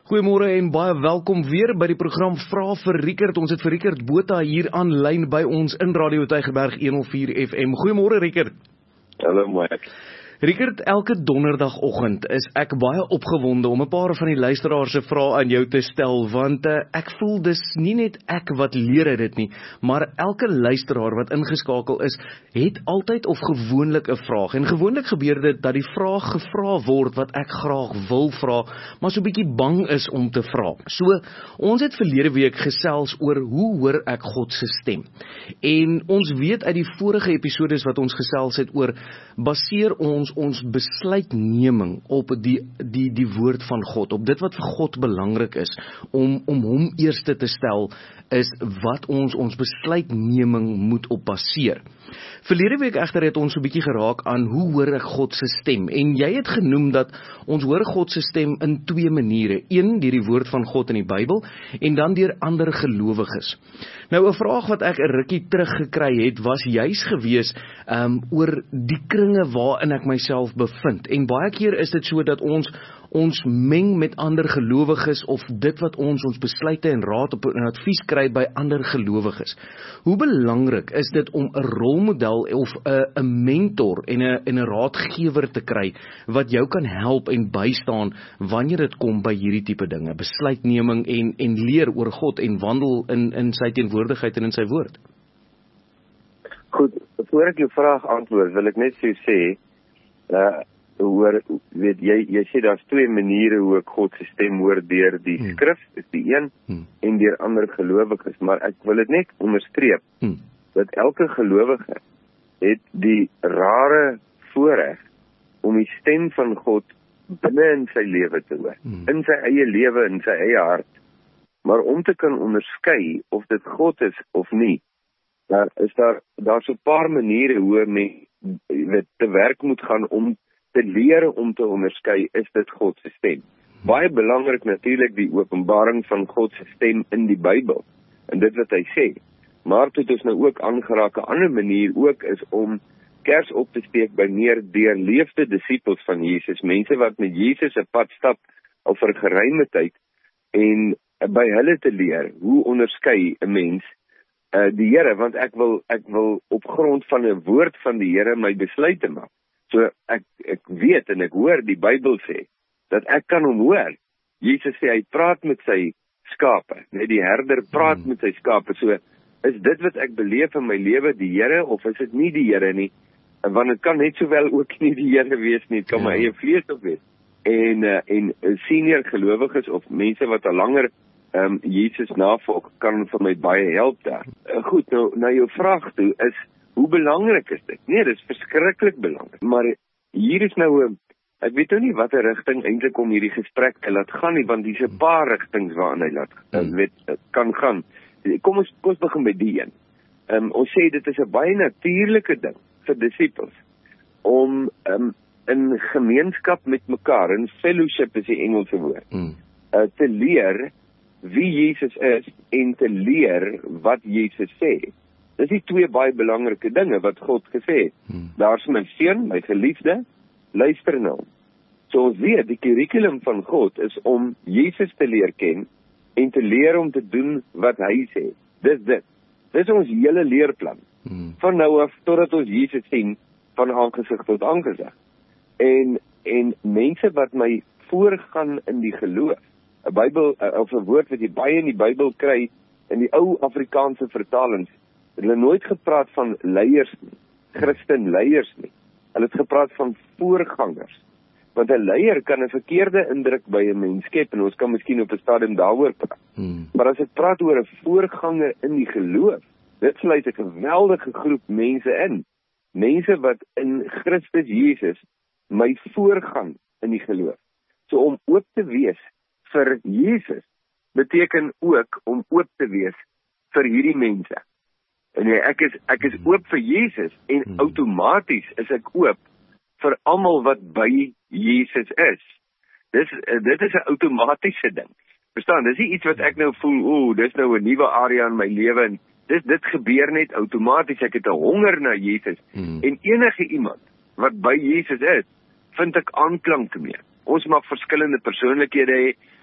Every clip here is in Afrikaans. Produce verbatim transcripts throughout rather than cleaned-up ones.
Goeiemôre en baie welkom weer by die program Vra vir Riekert. Ons het vir Riekert Botha hier aanlyn by ons in Radio Tygerberg honderd vier F M. Goeiemôre Riekert. Hallo Mike. Riekert, elke donderdagoggend is ek baie opgewonde om 'n paar van die luisteraars se vrae aan jou te stel, want uh, ek voel dis nie net ek wat leer dit nie, maar elke luisteraar wat ingeskakel is, het altyd of gewoonlik 'n vraag. En gewoonlik gebeur dit dat die vraag gevra word wat ek graag wil vra, maar so 'n bietjie bang is om te vra. So, ons het verlede week gesels oor hoe hoor ek God se stem. En ons weet uit die vorige episodes wat ons gesels het oor, baseer ons ons besluitneming op die, die, die woord van God, op dit wat vir God belangrik is, om, om hom eerste te stel, is wat ons ons besluitneming moet op baseer. Verlede week egter het ons so 'n bietjie geraak aan hoe hoor ek God se stem, en jy het genoem dat ons hoor God se stem in twee maniere, een deur die woord van God in die Bybel, en dan deur ander gelowiges. Nou 'n vraag wat ek 'n rukkie terug gekry het, was juis gewees um, oor die kringe waarin ek myself bevind, en baie keer is dit so dat ons ons meng met ander gelowiges, of dit wat ons ons besluite en raad op en advies kry by ander gelowiges. Hoe belangrik is dit om 'n rolmodel of 'n 'n mentor en 'n en 'n raadgewer te kry wat jou kan help en bystaan wanneer dit kom by hierdie tipe dinge, besluitneming en en leer oor God en wandel in in sy teenwoordigheid en in sy woord? Goed, voor ek jou vraag antwoord, wil ek net so sê, uh, hoor, weet jy, jy sê daar's twee maniere hoe ek God se stem hoor, deur die hmm. skrif, is die een, hmm. en deur ander gelowiges, maar ek wil dit net onderstreep, hmm. dat elke gelowige het die rare voorreg om die stem van God binne in sy lewe te hoor, hmm. in sy eie lewe, in sy eie hart, maar om te kan onderskei of dit God is of nie, daar is daar, daar so 'n paar maniere hoe men te werk moet gaan om te leer om te onderskei, is dit God se stem. Baie belangrik natuurlik die openbaring van God se stem in die Bybel, en dit wat hy sê. Maar dit is nou ook aangeraak, 'n ander manier ook is om kers op te steek by meer deurleefde disippels van Jesus, mense wat met Jesus 'n pad stap al vir geruime tyd, en by hulle te leer, hoe onderskei 'n mens uh, die Here, want ek wil, ek wil op grond van 'n woord van die Here my besluite maak. So ek, ek weet en ek hoor die Bybel sê, dat ek kan hom hoor. Jesus sê, hy praat met sy skape, net die herder praat hmm. met sy skape, so is dit wat ek beleef in my lewe die Here, of is dit nie die Here nie, want het kan net sowel ook nie die Here wees nie, het kan my eie vlees op wees, en, uh, en senior gelowiges, of mense wat al langer um, Jesus navolg, kan vir my baie help daar. Uh, goed, nou, nou jou vraag toe is, hoe belangrik is dit? Nee, dit is verskriklik belangrik. Maar hier is nou 'n, ek weet nou nie wat 'n rigting eintlik om hierdie gesprek te laat gaan nie, want dis 'n paar rigtings waarin hy laat hmm. weet kan gaan. Kom ons kom ons begin by die een. Um, ons sê dit is 'n baie natuurlike ding vir disippels om um, in gemeenskap met mekaar, in fellowship is die Engelse woord, hmm. uh, te leer wie Jesus is en te leer wat Jesus sê. Dis die twee baie belangrike dinge wat God gesê het. Hmm. Daar's my seun, my geliefde, luister na hom. So ons weet, die kurrikulum van God is om Jesus te leer ken en te leer om te doen wat hy sê. Dis dit. Dis ons hele leerplan. Hmm. Van nou af totdat ons Jesus sien, van aangesig tot aangesig. En, en mense wat my voorgaan in die geloof, 'n Bybel, of 'n woord wat jy baie in die Bybel kry, in die ou Afrikaanse vertalings, hulle nooit gepraat van leiers nie, Christen leiers nie. Hulle het gepraat van voorgangers. Want 'n leier kan 'n verkeerde indruk by 'n mens skep, en ons kan miskien op 'n stadium daaroor praat. Hmm. Maar as ek praat oor 'n voorganger in die geloof, dit sluit 'n geweldige groep mense in. Mense wat in Christus Jesus my voorgang in die geloof. So om oop te wees vir Jesus beteken ook om oop te wees vir hierdie mense. En nee, ek is ek is oop vir Jesus, en hmm. outomaties is ek oop vir almal wat by Jesus is. Dis dit is 'n outomatiese ding. Verstaan, dis nie iets wat ek nou voel, o, dis nou 'n nuwe area in my lewe, en dis dit gebeur net outomaties. Ek het 'n honger na Jesus, hmm. en enige iemand wat by Jesus is, vind ek aanklank mee. Ons mag verskillende persoonlikhede hê,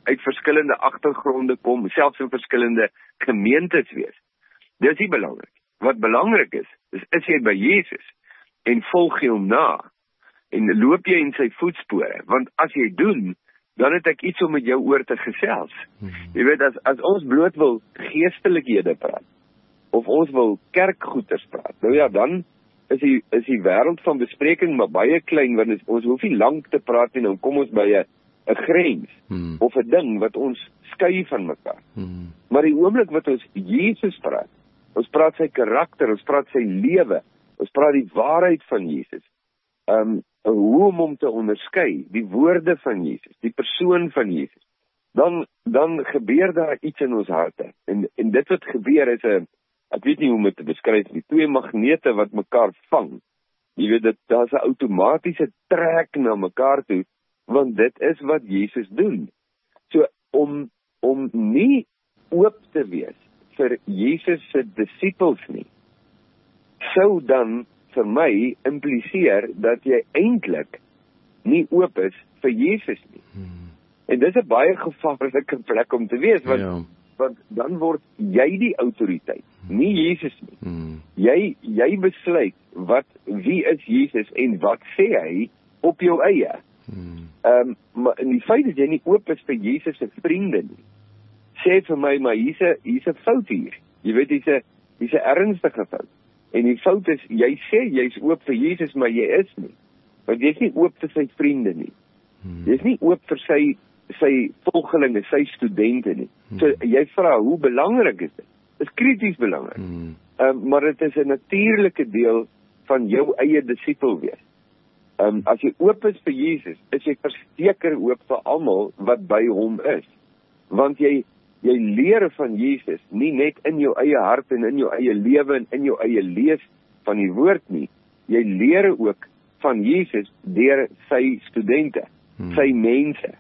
uit verskillende agtergronde kom, selfs in verskillende gemeentes wees. Dis nie belangrik. Wat belangrik is, is, is jy by Jesus en volg jy hom na en loop jy in sy voetspore, want as jy doen, dan het ek iets om met jou oor te gesels. Mm-hmm. Jy weet, as, as ons bloot wil geestelikhede praat, of ons wil kerkgoeders praat, nou ja, dan is die, is die wêreld van bespreking maar baie klein, want ons, ons hoef nie lank te praat en dan kom ons by 'n 'n grens, mm. of 'n ding wat ons skei van mekaar. Mm. Maar die oomblik wat ons Jesus praat, ons praat sy karakter, ons praat sy lewe, ons praat die waarheid van Jesus, um, hoe om hom te onderskei, die woorde van Jesus, die persoon van Jesus, dan, dan gebeur daar iets in ons harte. En, en dit wat gebeur is 'n, ek weet nie hoe om dit te beskryf, die twee magnete wat mekaar vang. Jy weet, dit, daar is 'n outomatiese trek na mekaar toe, want dit is wat Jesus doen. So, om, om nie oop te wees vir Jesus se disippels nie, sou dan vir my impliseer dat jy eintlik nie oop is vir Jesus nie. Hmm. En dis 'n baie gevaarlike plek om te wees, want, ja. want dan word jy die autoriteit, nie Jesus nie. Hmm. Jy, jy besluit wat, wie is Jesus en wat sê hy op jou eie. Hmm. Um, maar in die feit dat jy nie oop is vir Jesus se vriende nie, sê vir my, maar hier's 'n hier's 'n fout hier. Jy weet, hier's 'n hier's 'n ernstige fout. En die fout is, jy sê jy's oop vir Jesus, maar jy is nie. Want jy's nie oop vir sy vriende nie. Hmm. Jy's nie oop vir sy sy volgelinge, sy studente nie. Hmm. So jy vra, hoe belangrik is dit? Dit is krities belangrik. Hmm. Um, maar dit is 'n natuurlike deel van jou eie disipel wees. Um, as jy oop is vir Jesus, is jy verseker oop vir almal wat by hom is. Want jy Jy leer van Jesus, nie net in jou eie hart en in jou eie lewe en in jou eie lees van die woord nie. Jy leer ook van Jesus deur sy studente, hmm. sy mense.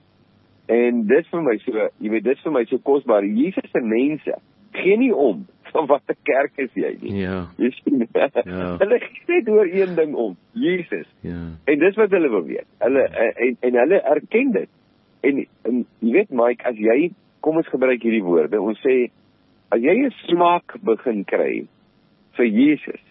En dit vir my so, jy weet, dit vir my so kosbaar. Jesus se mense gee nie om van wat 'n kerk is jy nie. Ja. Jy sien, ja. Hulle gee net oor een ding om, Jesus. Ja. En dis wat hulle wil weet. Hulle en, en hulle erken dit. En, en jy weet, Mike, as jy kom ons gebruik hierdie woorde, ons sê, as jy 'n smaak begin kry vir Jesus,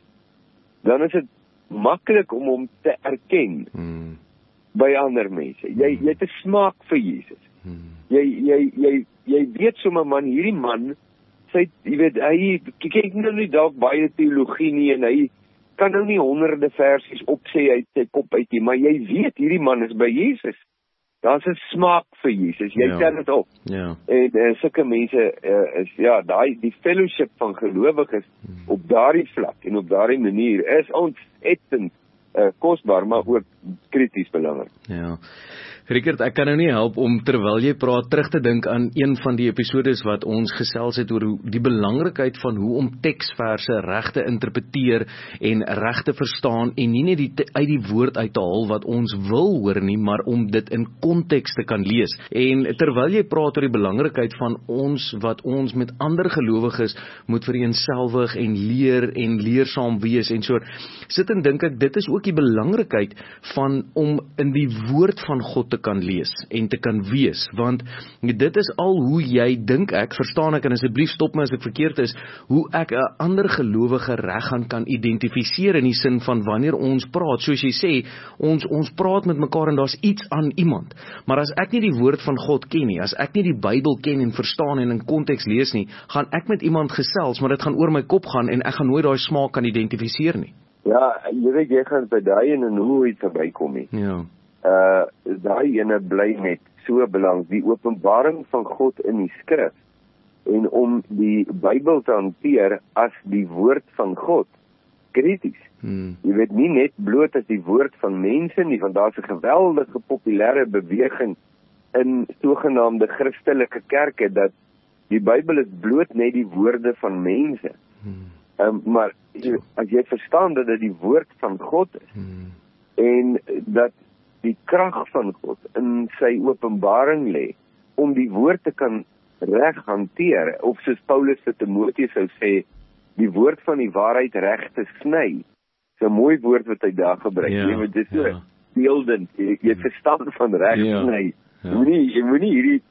dan is dit maklik om hom te erken hmm. by ander mense. Jy, jy het 'n smaak vir Jesus. Hmm. Jy, jy, jy, jy weet sommer, man, hierdie man, sy, jy weet, hy kyk nou nie dalk baie teologie nie, en hy kan nou nie honderde versies opsê uit sy kop uit nie, maar jy weet, hierdie man is by Jesus. Daar's 'n smaak vir Jesus, jy tel dit op. Ja. En uh, sulke mense uh, is, ja, daai die fellowship van gelowiges hmm. op daardie vlak en op daardie manier is ontsettend uh, kosbaar, maar ook krities belangrik. Ja. Rickert, ek kan nou nie help om terwyl jy praat terug te dink aan een van die episodes wat ons gesels het oor die belangrikheid van hoe om teksverse reg te interpreteer en reg te verstaan en nie net die te, uit die woord uit te haal wat ons wil hoor nie, maar om dit in konteks te kan lees. En terwyl jy praat oor die belangrikheid van ons wat ons met ander gelowiges moet vereenselwig en leer en leersaam wees en so, sit en dink ek dit is ook die belangrikheid van om in die woord van God te kan lees en te kan wees, want dit is al hoe jy dink ek, verstaan ek, en asseblief stop my as ek verkeerd is, hoe ek 'n ander gelowige reg gaan kan identifiseer in die sin van wanneer ons praat, soos jy sê, ons ons praat met mekaar en daar's iets aan iemand, maar as ek nie die woord van God ken nie, as ek nie die Bybel ken en verstaan en in konteks lees nie, gaan ek met iemand gesels, maar dit gaan oor my kop gaan en ek gaan nooit daai smaak kan identifiseer nie. Ja, jy weet, jy gaan by daai en hoe iets verbykom nie. Ja. Uh, daai ene bly net so belangrik, die openbaring van God in die skrif, en om die Bybel te hanteer as die woord van God, krities. Hmm. Jy weet, nie net bloot as die woord van mense nie, want daar's 'n geweldige populêre beweging in sogenaamde Christelike kerke, dat die Bybel is bloot net die woorde van mense. Hmm. Um, maar as jy verstaan dat dit die woord van God is, hmm. en dat die krag van God in sy openbaring lê, om die woord te kan reg hanteer, of soos Paulus vir Timoteus sou sê, die woord van die waarheid reg te sny. Dis 'n mooi woord wat hy daar gebruik. Ja, jy moet dit so ja. beeldend, jy, jy verstaan van reg ja, sny. Ja. Jy moenie jy moenie hierdie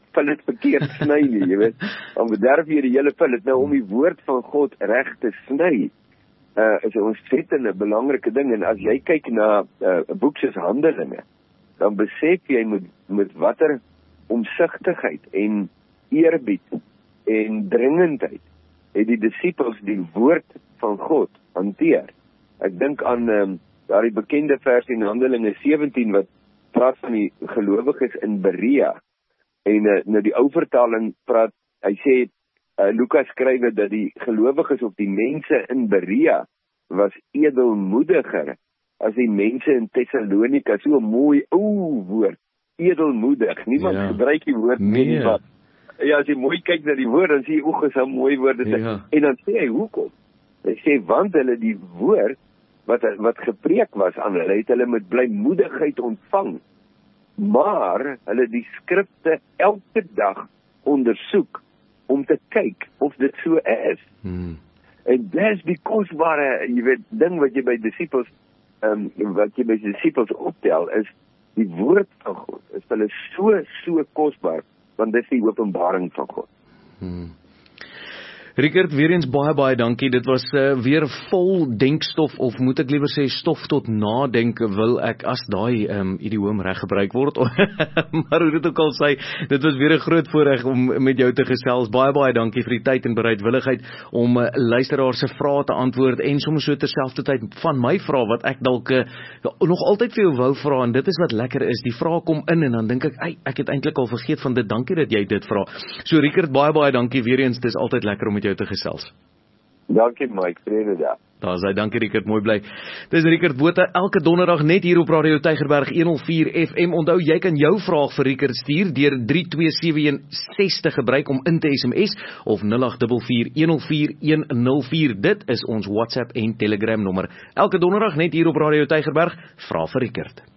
vullet verkeerd sny nie, jy weet. Dan bederf jy die hele vullet. Nou om die woord van God reg te sny, uh, is 'n ontsettende belangrike ding. En as jy kyk na 'n uh, boek soos Handelinge, dan besef jy met, met watter omsigtigheid en eerbied en dringendheid het die disippels die woord van God hanteer. Ek dink aan um, daardie bekende vers in Handelinge sewentien wat praat van die gelowiges in Berea. En uh, nou die ou vertaling praat, hy sê, uh, Lukas skryf dat die gelowiges of die mense in Berea was edelmoediger as die mense in Thessalonika. So 'n mooi ou woord, edelmoedig. Niemand ja. gebruik die woord nee. nie, maar ja, as jy mooi kyk na die woord, dan sê jy, oeg, is 'n mooi woord. Ja. En dan sê hy, hoekom? Hy sê, want hulle die woord, wat, wat gepreek was aan hulle, het hulle met blymoedigheid ontvang. Maar hulle die skrifte elke dag ondersoek, om te kyk of dit so is. Hmm. En dit is die kosbare, jy weet, ding wat jy by disippels, um, wat jy by disippels optel, is die woord van God, is hulle so, so kosbaar, want dit is die openbaring van God. Hmm. Rickert, weer eens baie, baie dankie. Dit was uh, weer vol denkstof, of moet ek liewer sê stof tot nadenke, wil ek as daai um, idioom reg gebruik word. Maar hoe dit ook al sê, dit was weer 'n groot voorreg om met jou te gesels. Baie, baie dankie vir die tyd en bereidwilligheid om uh, luisteraars se vrae te antwoord en soms so terselfdertyd van my vrae wat ek dalk uh, nog altyd vir jou wou vra, en dit is wat lekker is. Die vrae kom in en dan dink ek, ey, ek het eintlik al vergeet van dit. Dankie dat jy dit vra. So Rickert, baie, baie dankie weer eens. Dit is altyd lekker om met jou te gesels. Dankie Mike, vrede daar. Daar is hy, dankie Rickert, mooi bly. Dis Rickert Botha, elke donderdag net hier op Radio Tygerberg honderdvier F M. Onthou, jy kan jou vraag vir Rickert stuur deur drie twee sewe een ses te gebruik om in te S M S of nul agt vier vier een nul vier een nul vier. Dit is ons WhatsApp en Telegram nommer. Elke donderdag net hier op Radio Tygerberg, vra vir Rickert.